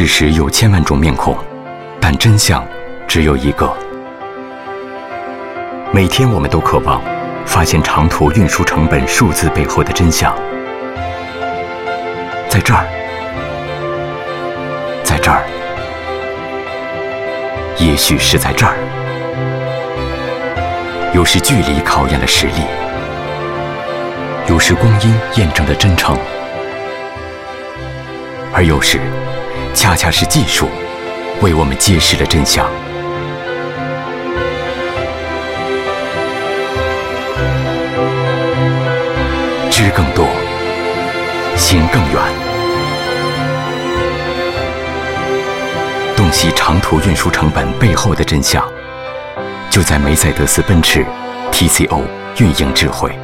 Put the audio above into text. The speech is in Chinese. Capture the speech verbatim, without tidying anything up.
事实有千万种面孔，但真相只有一个。每天我们都渴望发现长途运输成本数字背后的真相。在这儿，在这儿，也许是在这儿。有时距离考验了实力，有时光阴验证了真诚，而有时恰恰是技术为我们揭示了真相。知更多，行更远。洞悉长途运输成本背后的真相，就在梅赛德斯奔驰 T C O 运营智慧。